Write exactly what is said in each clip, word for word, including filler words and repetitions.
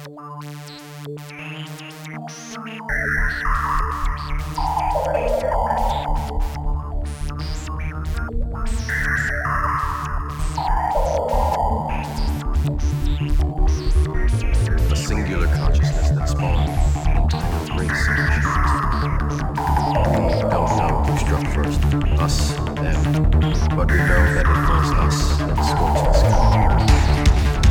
A singular consciousness that spawned an entire race of machines. We don't know who struck first, us or them, but we know that it was us that scorched the sky.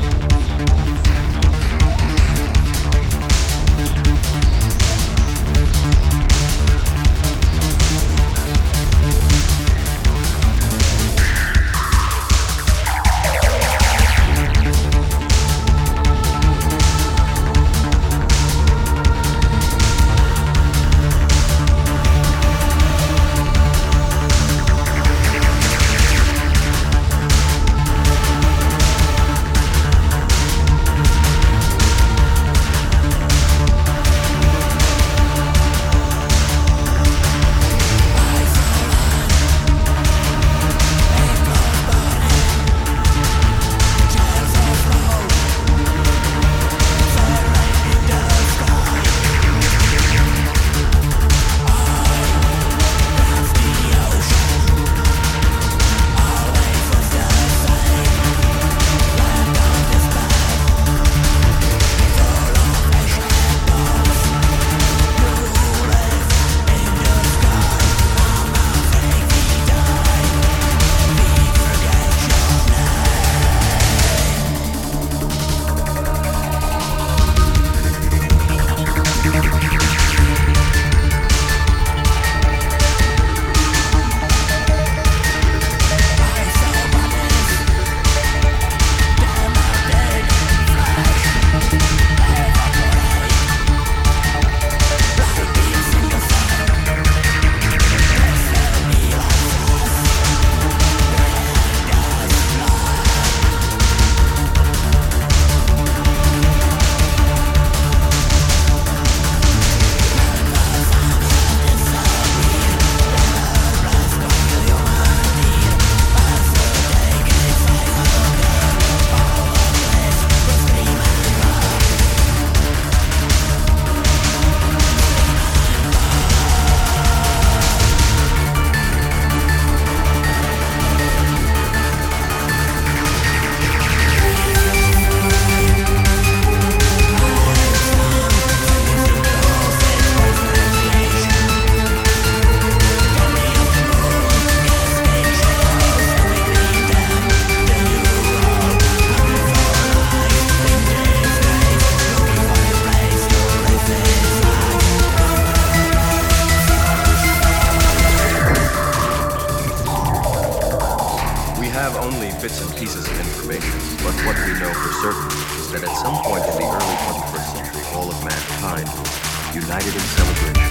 Bits and pieces of information, but what we know for certain is that at some point in the early twenty-first century, all of mankind united in celebration.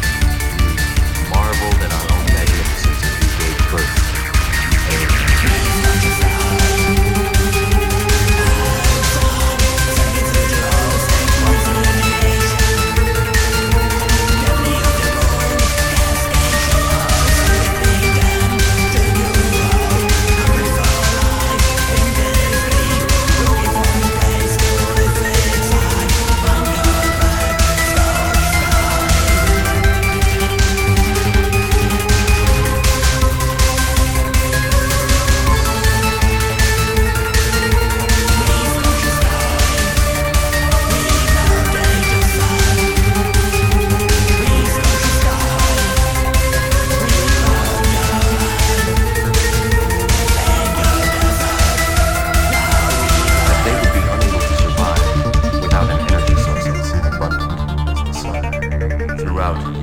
We marveled at our own magnificence as we gave birth. Throughout